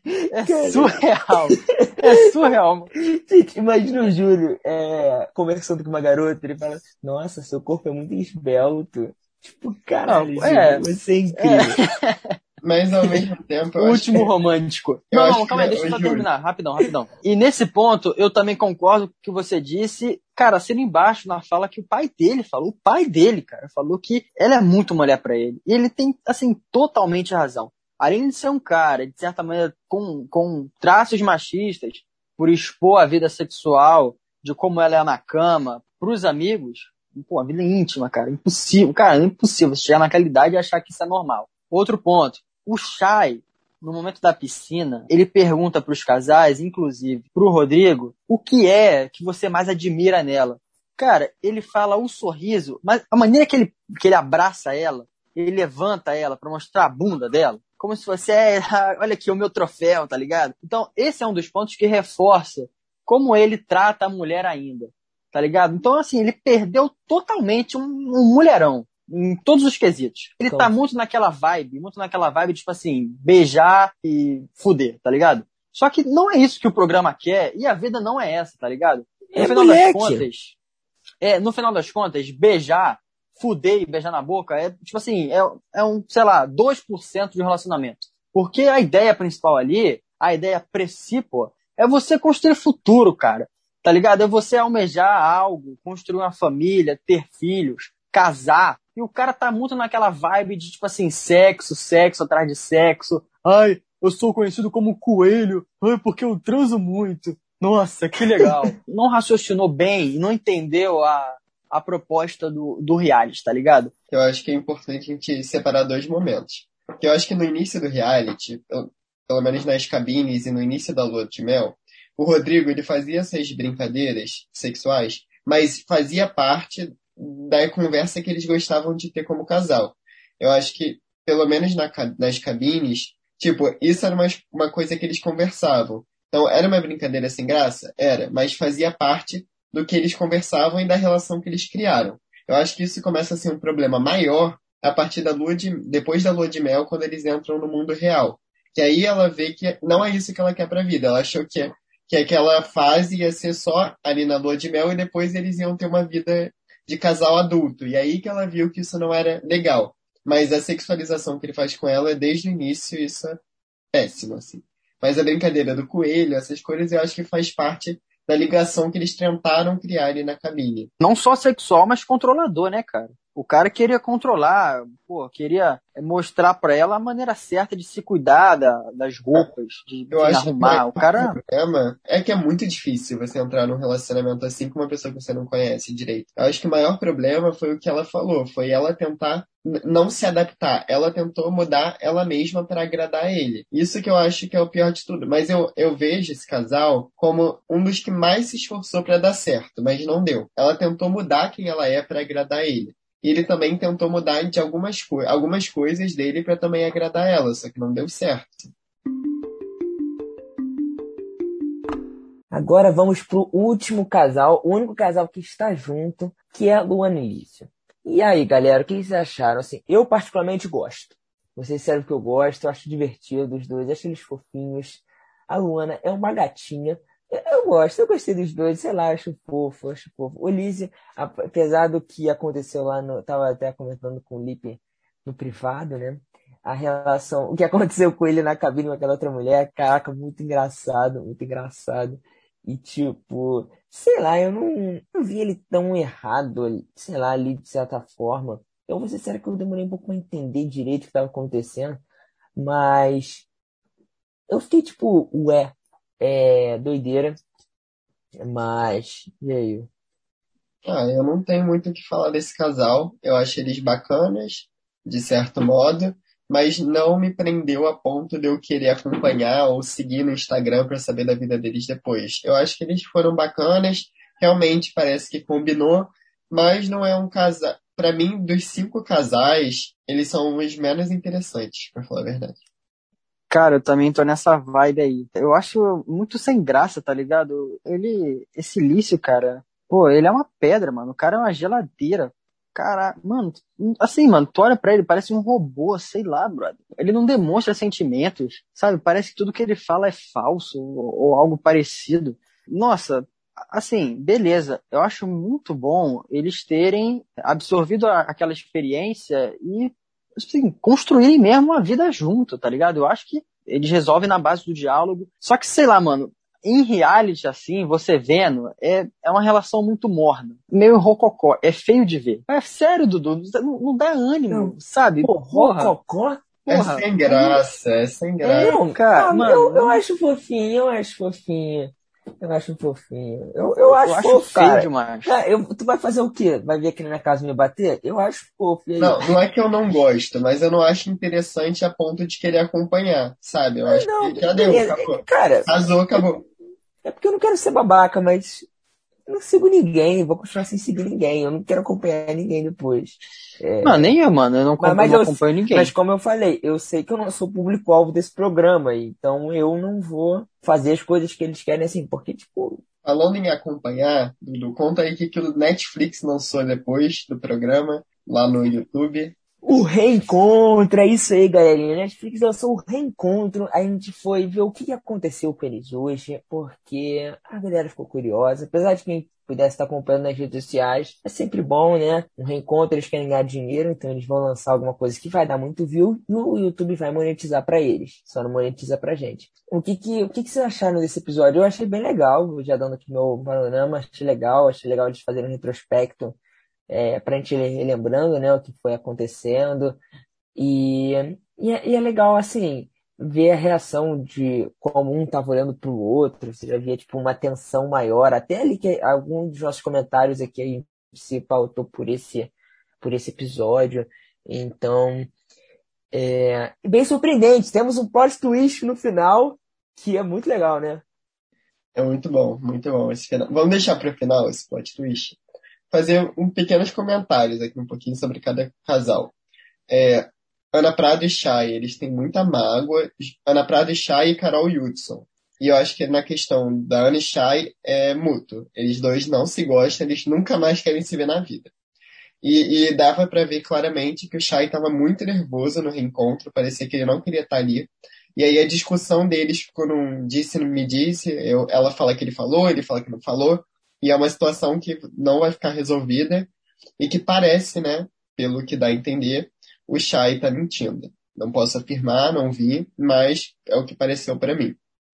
É Cara, surreal. É surreal. gente, imagina o Júlio é, conversando com uma garota, ele fala, nossa, seu corpo é muito esbelto. Tipo, caralho, Não, Júlio, é, você é é incrível. Mas, ao mesmo tempo, eu o acho que... último romântico. Eu Não, acho não, que, calma aí, deixa eu ô, só Júlio, terminar. Rapidão, rapidão. E nesse ponto, eu também concordo com o que você disse. Cara, assina embaixo na fala que o pai dele falou. O pai dele, cara, falou que ela é muito mulher pra ele. E ele tem, assim, totalmente razão. Além de ser um cara, de certa maneira, com, com traços machistas, por expor a vida sexual, de como ela é na cama, pros amigos, pô, a vida íntima, cara, impossível. Cara, é impossível você chegar naquela idade e achar que isso é normal. Outro ponto. O Chay, no momento da piscina, ele pergunta para os casais, inclusive para o Rodrigo, o que é que você mais admira nela. Cara, ele fala o sorriso, mas a maneira que ele, que ele abraça ela, ele levanta ela para mostrar a bunda dela, como se fosse, é, olha aqui o meu troféu, tá ligado? Então, esse é um dos pontos que reforça como ele trata a mulher ainda, tá ligado? Então, assim, ele perdeu totalmente um, um mulherão em todos os quesitos. Ele tá Então, muito naquela vibe, muito naquela vibe, tipo assim, beijar e fuder, tá ligado? Só que não é isso que o programa quer e a vida não é essa, tá ligado? No é final das moleque. contas, é, no final das contas, beijar, fuder e beijar na boca é, tipo assim, é, é um, sei lá, dois por cento de um relacionamento. Porque a ideia principal ali, a ideia principal, é você construir futuro, cara. Tá ligado? É você almejar algo, construir uma família, ter filhos, casar. E o cara tá muito naquela vibe de, tipo assim, sexo, sexo atrás de sexo. Ai, eu sou conhecido como coelho. Ai, porque eu transo muito. Nossa, que legal. Não raciocinou bem, não entendeu a, a proposta do, do reality, tá ligado? eu acho que é importante a gente separar dois momentos. Porque eu acho que no início do reality, pelo, pelo menos nas cabines e no início da lua de mel, o Rodrigo ele fazia essas brincadeiras sexuais, mas fazia parte da conversa que eles gostavam de ter como casal. Eu acho que, pelo menos na, ca- nas cabines, tipo, isso era uma, uma coisa que eles conversavam. Então, era uma brincadeira sem graça? Era, mas fazia parte do que eles conversavam e da relação que eles criaram. Eu acho que isso começa a ser um problema maior a partir da lua de, depois da lua de mel, quando eles entram no mundo real. Que aí ela vê que não é isso que ela quer pra vida. Ela achou que, que aquela fase ia ser só ali na lua de mel e depois eles iam ter uma vida de casal adulto. E aí que ela viu que isso não era legal. Mas a sexualização que ele faz com ela é desde o início, isso péssimo, assim. Mas a brincadeira do coelho, essas coisas, eu acho que faz parte da ligação que eles tentaram criar ali na cabine. Não só sexual, mas controlador, né, cara? O cara queria controlar, pô, queria mostrar pra ela a maneira certa de se cuidar da- das roupas, de, Eu de acho que o maior arrumar. O cara, problema é que é muito difícil você entrar num relacionamento assim com uma pessoa que você não conhece direito. Eu acho que o maior problema foi o que ela falou, foi ela tentar n- não se adaptar. Ela tentou mudar ela mesma para agradar ele. Isso que eu acho que é o pior de tudo. Mas eu, eu vejo esse casal como um dos que mais se esforçou para dar certo, mas não deu. Ela tentou mudar quem ela é para agradar ele. E ele também tentou mudar de algumas, co algumas coisas dele para também agradar ela, só que não deu certo. Agora vamos pro último casal, o único casal que está junto, que é Luana e Lício. E aí, galera, o que vocês acharam? Assim, eu particularmente gosto. Vou ser sincero que eu gosto, eu acho divertido os dois, acho eles fofinhos. A Luana é uma gatinha. Eu, eu gosto, eu gostei dos dois, sei lá, acho fofo, acho fofo. O Lício, apesar do que aconteceu lá no. Tava até comentando com o Lipe no privado, né? A relação, o que aconteceu com ele na cabine com aquela outra mulher, caraca, muito engraçado, muito engraçado. E tipo, sei lá, eu não, não vi ele tão errado, sei lá, ali de certa forma. Eu vou ser sério que eu demorei um pouco pra entender direito o que estava acontecendo, mas eu fiquei tipo, ué, é doideira, mas e aí? Ah, eu não tenho muito o que falar desse casal. Eu acho eles bacanas, de certo modo, mas não me prendeu a ponto de eu querer acompanhar ou seguir no Instagram para saber da vida deles depois. Eu acho que eles foram bacanas, realmente parece que combinou, mas não é um casal. Para mim, dos cinco casais, eles são os menos interessantes, para falar a verdade. cara, eu também tô nessa vibe aí. Eu acho muito sem graça, tá ligado? Ele, esse Lício, cara, pô, ele é uma pedra, mano. O cara é uma geladeira. Cara, mano, assim, mano, tu olha pra ele, parece um robô, sei lá, brother. Ele não demonstra sentimentos, sabe? Parece que tudo que ele fala é falso ou, ou algo parecido. Nossa, assim, beleza. Eu acho muito bom eles terem absorvido a- aquela experiência e assim, construírem mesmo uma vida junto, tá ligado? Eu acho que eles resolvem na base do diálogo. Só que, sei lá, mano, em reality, assim, você vendo, é, é uma relação muito morna. Meio rococó. É feio de ver. É sério, Dudu. Não, não dá ânimo, Não, sabe? pô, Porra, Rococó? É porra. sem Aí, graça, é sem graça. é, Não, cara, ah, eu, eu mano, acho fofinho, eu acho fofinho. Eu acho fofinho. Eu, eu eu, eu acho acho fofo, feio cara. demais. Ah, eu, tu vai fazer o quê? Vai vir aqui na minha casa me bater? Eu acho fofo, e aí? Não, não é que eu não gosto, mas eu não acho interessante a ponto de querer acompanhar, sabe? Eu Ah, acho não, que já deu, beleza. acabou. Cara, Casou, acabou. é porque eu não quero ser babaca, mas eu não sigo ninguém, vou continuar sem seguir ninguém. Eu não quero acompanhar ninguém depois. Não, É, nem eu, mano. Eu não, mas, acom- eu mas, não eu, acompanho mas ninguém. como eu falei, eu sei que eu não sou público-alvo desse programa, então eu não vou fazer as coisas que eles querem assim, porque, tipo, Falando em acompanhar, Dudu, conta aí o que que o Netflix lançou depois do programa, lá no YouTube. o reencontro, é isso aí, galerinha. Netflix lançou o reencontro. A gente foi ver o que aconteceu com eles hoje, porque a galera ficou curiosa. Apesar de quem pudesse estar acompanhando nas redes sociais, é sempre bom, né? Um reencontro, eles querem ganhar dinheiro, então eles vão lançar alguma coisa que vai dar muito view e o YouTube vai monetizar pra eles. Só não monetiza pra gente. O que que, o que que vocês acharam desse episódio? Eu achei bem legal, já dando aqui meu panorama, achei legal, achei legal eles fazerem um retrospecto é, para a gente ir relembrando, né, o que foi acontecendo. E, e, é, e é legal, assim, ver a reação de como um estava olhando para o outro. Você já via, tipo, uma tensão maior. Até ali que algum dos nossos comentários aqui a gente se pautou por esse, por esse episódio. Então, é bem surpreendente. Temos um plot twist no final que é muito legal, né? É muito bom, muito bom esse final. Vamos deixar para o final esse plot twist. Fazer um pequenos comentários aqui um pouquinho sobre cada casal. É, Ana Prado e Chay, eles têm muita mágoa. Ana Prado e Chay e Carol Hudson. E eu acho que na questão da Ana e Chay é mútuo. Eles dois não se gostam, eles nunca mais querem se ver na vida. E, e dava para ver claramente que o Chay estava muito nervoso no reencontro, parecia que ele não queria estar ali. E aí a discussão deles ficou num disse, não me disse, eu, ela fala que ele falou, ele fala que não falou, e é uma situação que não vai ficar resolvida e que parece, né, pelo que dá a entender, o Chay tá mentindo. Não posso afirmar, não vi, mas é o que pareceu pra mim.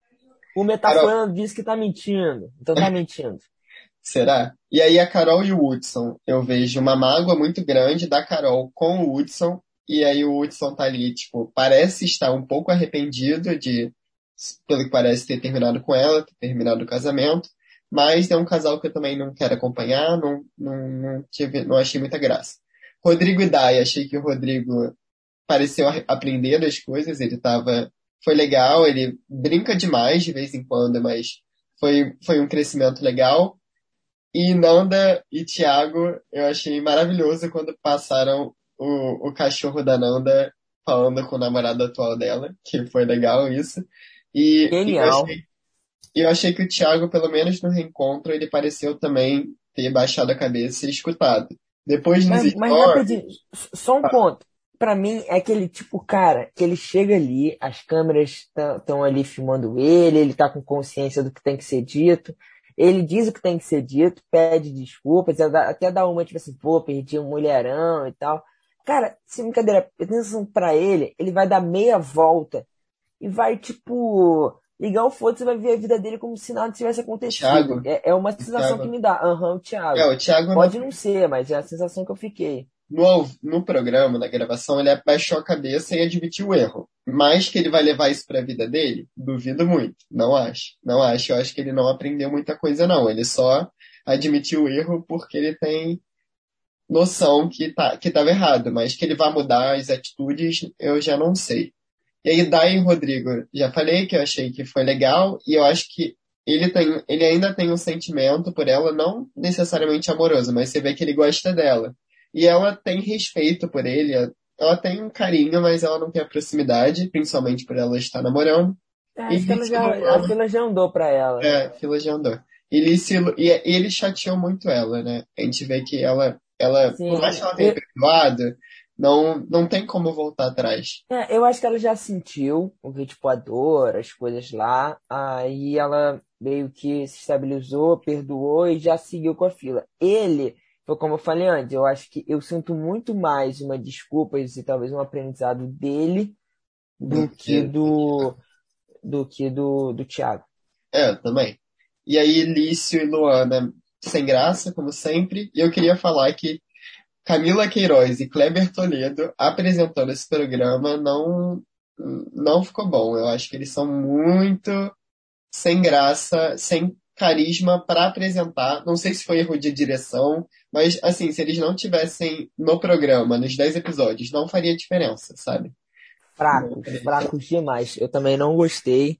O metaforando disse que tá mentindo. Então tá mentindo. Será? E aí a Carol e o Hudson, eu vejo uma mágoa muito grande da Carol com o Hudson, e aí o Hudson tá ali, tipo, parece estar um pouco arrependido de, pelo que parece, ter terminado com ela, ter terminado o casamento, mas é um casal que eu também não quero acompanhar, não, não, não, tive, não achei muita graça. Rodrigo e Dai, achei que o Rodrigo pareceu a- aprender as coisas, ele tava, foi legal, ele brinca demais de vez em quando, mas foi, foi um crescimento legal. E Nanda e Thiago, eu achei maravilhoso quando passaram o, o cachorro da Nanda falando com o namorado atual dela, que foi legal isso. E, e eu Genial. achei, eu achei que o Thiago, pelo menos no reencontro, ele pareceu também ter baixado a cabeça e escutado. Depois nos Mas, mas stories, rapidinho, s- só um ponto. Pra mim, é aquele tipo cara que ele chega ali, as câmeras estão ali filmando ele, ele tá com consciência do que tem que ser dito, ele diz o que tem que ser dito, pede desculpas, até dá até dá uma tipo assim, pô, perdi um mulherão e tal. Cara, sem brincadeira, atenção pra ele, ele vai dar meia volta e vai, tipo, ligar o foda-se e vai ver a vida dele como se nada tivesse acontecido. Thiago, É, é uma o sensação que Thiago, me dá. Aham, o é, Thiago. o Thiago no, Pode não ser, mas é a sensação que eu fiquei. no, ao- no programa, na gravação, ele abaixou a cabeça e admitiu o erro. Mas que ele vai levar isso pra vida dele? Duvido muito. Não acho. Não acho. Eu acho que ele não aprendeu muita coisa, não. Ele só admitiu o erro porque ele tem noção que tá, que estava errado. Mas que ele vai mudar as atitudes, eu já não sei. E aí, Dai e Rodrigo, já falei que eu achei que foi legal, e eu acho que ele tem, ele ainda tem um sentimento por ela, não necessariamente amoroso, mas você vê que ele gosta dela. E ela tem respeito por ele, ela tem um carinho, mas ela não tem a proximidade, principalmente por ela estar namorando. É, E acho que ela isso já, não a fila já andou pra ela. é, fila de andor. Ele se, e ele chateou muito ela, né? A gente vê que ela, ela, por mais que Sim, ela tenha eu, perdoado, não, não tem como voltar atrás. é, eu acho que ela já sentiu o que, tipo, a dor, as coisas lá. Aí ela meio que se estabilizou, perdoou e já seguiu com a fila. Ele, foi como eu falei antes, eu acho que eu sinto muito mais uma desculpa e talvez um aprendizado dele Do do que que do, do que do, do Thiago. É, eu também. E aí, Lício e Luana, sem graça, como sempre. E eu queria falar que Camila Queiroz e Kleber Toledo apresentando esse programa não, não ficou bom. Eu acho que eles são muito sem graça, sem carisma para apresentar. Não sei se foi erro de direção, mas assim, se eles não tivessem no programa, nos dez episódios, não faria diferença, sabe? Não Fracos, faria diferença. fracos demais. Eu também não gostei.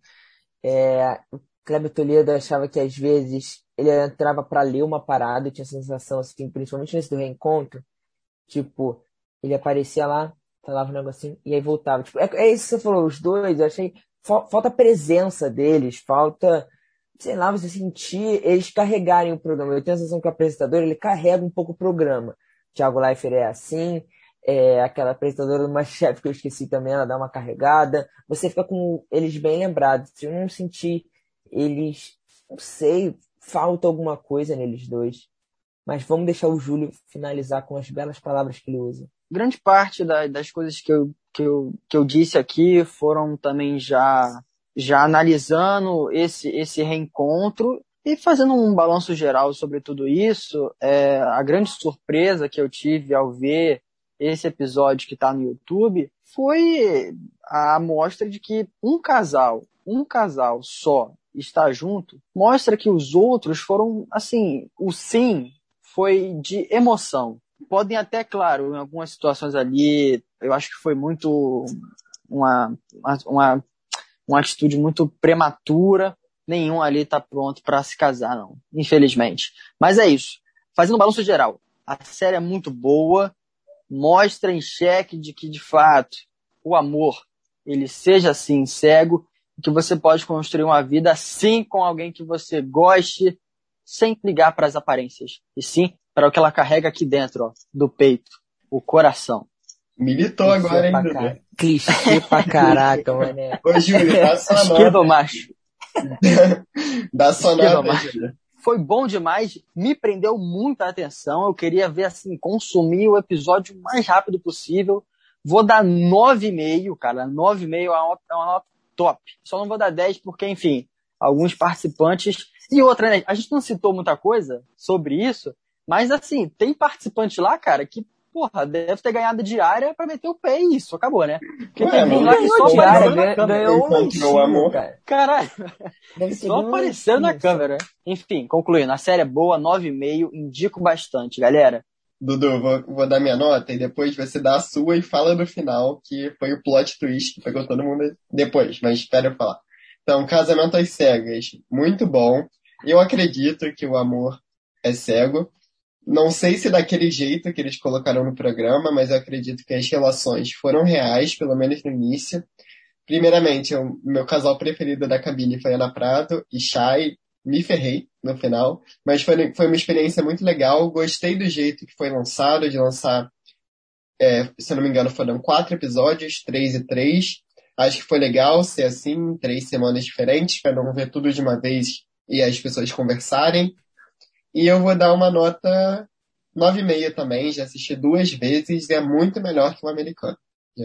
É, o Kleber Toledo achava que às vezes ele entrava pra ler uma parada, eu tinha a sensação assim, principalmente nesse do reencontro, tipo, ele aparecia lá, falava um negocinho e aí voltava. Tipo, é, é isso que você falou, os dois, eu achei fal- falta a presença deles, falta, sei lá, você sentir eles carregarem o programa. Eu tenho a sensação que o apresentador, ele carrega um pouco o programa. Thiago Leifert é assim, é, aquela apresentadora do MasterChef que eu esqueci também, ela dá uma carregada. Você fica com eles bem lembrados. Se eu não sentir eles, não sei, falta alguma coisa neles dois. Mas vamos deixar o Júlio finalizar com as belas palavras que ele usa. Grande parte da- das coisas que eu, que, eu, que eu disse aqui foram também já, já analisando esse, esse reencontro e fazendo um balanço geral sobre tudo isso. É, a grande surpresa que eu tive ao ver esse episódio que está no YouTube foi a amostra de que um casal, um casal só está junto, mostra que os outros foram, assim, o sim foi de emoção. Podem até, claro, em algumas situações ali, eu acho que foi muito uma, uma, uma atitude muito prematura. Nenhum ali está pronto para se casar, não, infelizmente. Mas é isso. Fazendo um balanço geral, a série é muito boa, mostra em xeque de que, de fato, o amor, ele seja assim, cego, e que você pode construir uma vida assim com alguém que você goste, sem ligar para as aparências, e sim para o que ela carrega aqui dentro, ó, do peito, o coração. Militou Clichê agora, hein, pra, Dudu? ca... Clichê pra caraca, mané. Ô, Júlio, dá sua nota. Esquerdo macho. Dá sua Esquerdo nota aí, macho. Júlio. Foi bom demais, me prendeu muita atenção, eu queria ver assim, consumir o episódio o mais rápido possível, Vou dar nove vírgula cinco, cara. nove vírgula cinco é uma nota, é uma nota top. Só não vou dar dez porque, enfim, alguns participantes... E outra, né? A gente não citou muita coisa sobre isso, mas, assim, tem participantes lá, cara, que, porra, deve ter ganhado diária pra meter o pé e isso, acabou, né? Porque Ué, tem não um lá que só ganhou diária, apareceu na ganhou, câmera. ganhou um Encontrou lanchinho, o amor. cara. Caralho, Deve ter só ganho um apareceu na lanchinho, câmera. Enfim, concluindo, a série é boa, nove vírgula cinco, indico bastante, galera. Dudu, vou, vou dar minha nota e depois você dá a sua e fala no final, que foi o plot twist que pegou todo mundo depois, mas espera eu falar. Então, Casamento às Cegas, muito bom. Eu acredito que o amor é cego. Não sei se daquele jeito que eles colocaram no programa, mas eu acredito que as relações foram reais, pelo menos no início. Primeiramente, o meu casal preferido da cabine foi Ana Prado e Chay. Me ferrei no final, mas foi, foi uma experiência muito legal. Gostei do jeito que foi lançado, de lançar, é, se eu não me engano, foram quatro episódios, três e três. Acho que foi legal ser assim, três semanas diferentes, para não ver tudo de uma vez e as pessoas conversarem. E eu vou dar uma nota nove vírgula cinco também, já assisti duas vezes e é muito melhor que o americano.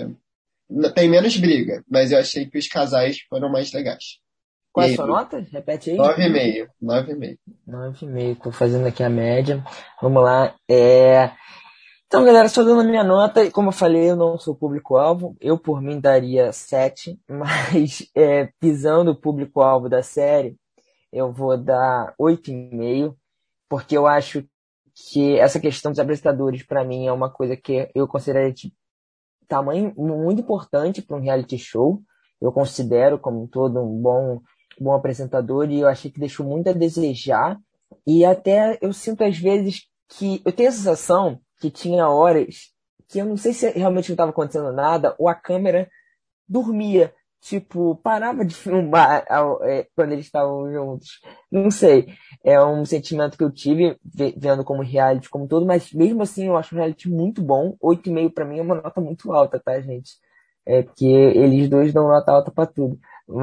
Tem menos briga, mas eu achei que os casais foram mais legais. Qual é E a aí, sua nota? Repete aí. nove vírgula cinco. nove vírgula cinco. nove vírgula cinco, tô fazendo aqui a média. Vamos lá. É... Então, galera, só dando a minha nota, como eu falei, eu não sou público-alvo. Eu, por mim, daria sete, mas é, pisando o público-alvo da série, eu vou dar oito vírgula cinco, porque eu acho que essa questão dos apresentadores, para mim, é uma coisa que eu considero de tamanho muito importante para um reality show. Eu considero como todo um bom, bom apresentador e eu achei que deixou muito a desejar. E até eu sinto às vezes que eu tenho a sensação que tinha horas que eu não sei se realmente não estava acontecendo nada ou a câmera dormia. Tipo, parava de filmar ao, é, quando eles estavam juntos. Não sei. É um sentimento que eu tive vendo como reality como todo, mas mesmo assim eu acho um reality muito bom. oito vírgula cinco pra mim é uma nota muito alta, tá, gente? É porque eles dois dão nota alta pra tudo.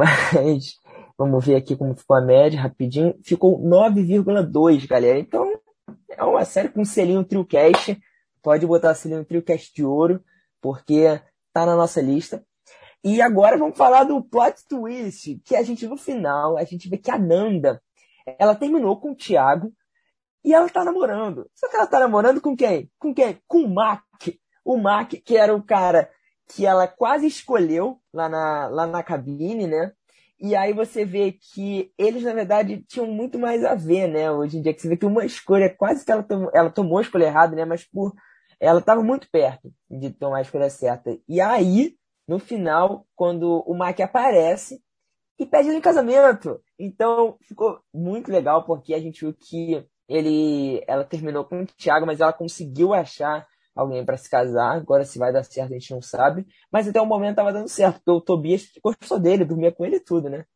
Mas vamos ver aqui como ficou a média rapidinho. Ficou nove vírgula dois, galera. Então é uma série com selinho TrioCast. Pode botar selinho TrioCast de ouro, porque tá na nossa lista. E agora vamos falar do plot twist, que a gente, no final, a gente vê que a Nanda, ela terminou com o Thiago e ela tá namorando. Só que ela tá namorando com quem? Com quem? Com o Mac. O Mac, que era o cara que ela quase escolheu lá na, lá na cabine, né? E aí você vê que eles, na verdade, tinham muito mais a ver, né? Hoje em dia, que você vê que uma escolha, quase que ela tomou, ela tomou a escolha errada, né? Mas por ela estava muito perto de tomar a escolha certa. E aí, no final, quando o Mac aparece e pede ele em casamento. Então, ficou muito legal, porque a gente viu que ele, ela terminou com o Thiago, mas ela conseguiu achar alguém para se casar. Agora, se vai dar certo, a gente não sabe. Mas até o momento estava dando certo, porque o Tobias gostou dele, dormia com ele e tudo, né?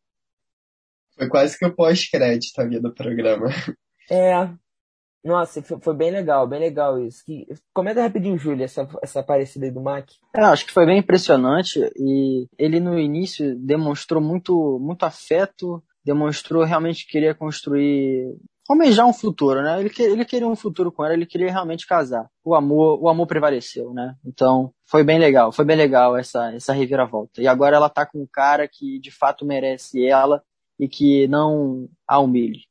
Foi quase que o pós-crédito ali do programa. É... Nossa, foi, foi bem legal, bem legal isso. Que, comenta rapidinho, Júlia, essa, essa aparecida aí do Mac. É, acho que foi bem impressionante e ele no início demonstrou muito, muito afeto, demonstrou realmente que queria construir, almejar um futuro, né? Ele, que, ele queria um futuro com ela, ele queria realmente casar. O amor, o amor prevaleceu, né? Então, foi bem legal, foi bem legal essa, essa reviravolta. E agora ela tá com um cara que de fato merece ela e que não a humilhe.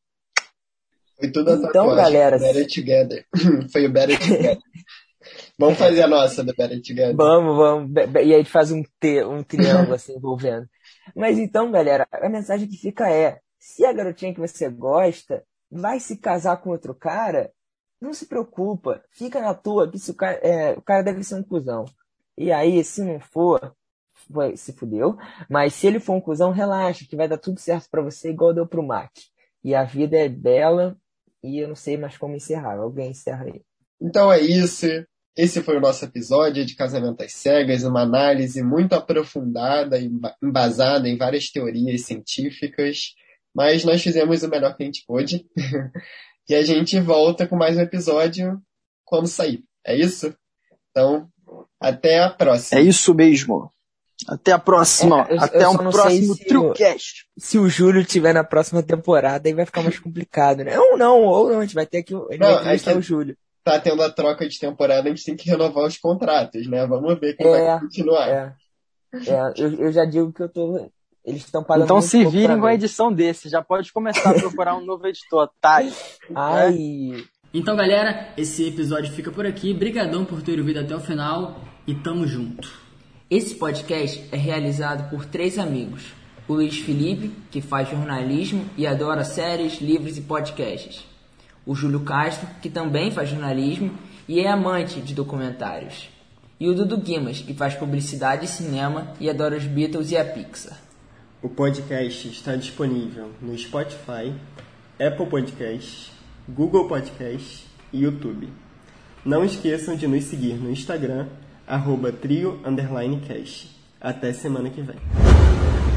Foi tudo a Então, tatuagem. galera, Better Together. Foi o Better Together. Vamos fazer a nossa do Better Together. Vamos, vamos. E aí a gente faz um T, um triângulo assim envolvendo. Mas então, galera, a mensagem que fica é: se a garotinha que você gosta vai se casar com outro cara, não se preocupa. Fica na tua, que se o cara, é, o cara deve ser um cuzão. E aí, se não for, vai, se fudeu. Mas se ele for um cuzão, relaxa, que vai dar tudo certo pra você, igual deu pro Mac. E a vida é bela. E eu não sei mais como encerrar. Alguém encerra aí. Então é isso. Esse foi o nosso episódio de Casamento às Cegas, uma análise muito aprofundada e embasada em várias teorias científicas. Mas nós fizemos o melhor que a gente pôde. E a gente volta com mais um episódio quando sair. É isso? Então, até a próxima. É isso mesmo. Até a próxima. É, eu, Até eu um próximo TrioCast. Se o Júlio tiver na próxima temporada, aí vai ficar mais complicado, né? Ou não, ou não, a gente vai ter que, a gente Não, vai entrevistar é que o Júlio. tá tendo a troca de temporada, a gente tem que renovar os contratos, né? Vamos ver quem É, vai continuar. é, é. Eu, eu já digo que eu tô. Eles estão pagando Então muito se pouco pra virem com a mim. edição desse, já pode começar a procurar um novo editor, tá? Ai. Então, galera, esse episódio fica por aqui. Brigadão por ter ouvido até o final e tamo junto. Esse podcast é realizado por três amigos. O Luiz Felipe, que faz jornalismo e adora séries, livros e podcasts. O Júlio Castro, que também faz jornalismo e é amante de documentários. E o Dudu Guimas, que faz publicidade e cinema e adora os Beatles e a Pixar. O podcast está disponível no Spotify, Apple Podcasts, Google Podcasts e YouTube. Não esqueçam de nos seguir no Instagram, arroba trio underline cast. Até semana que vem.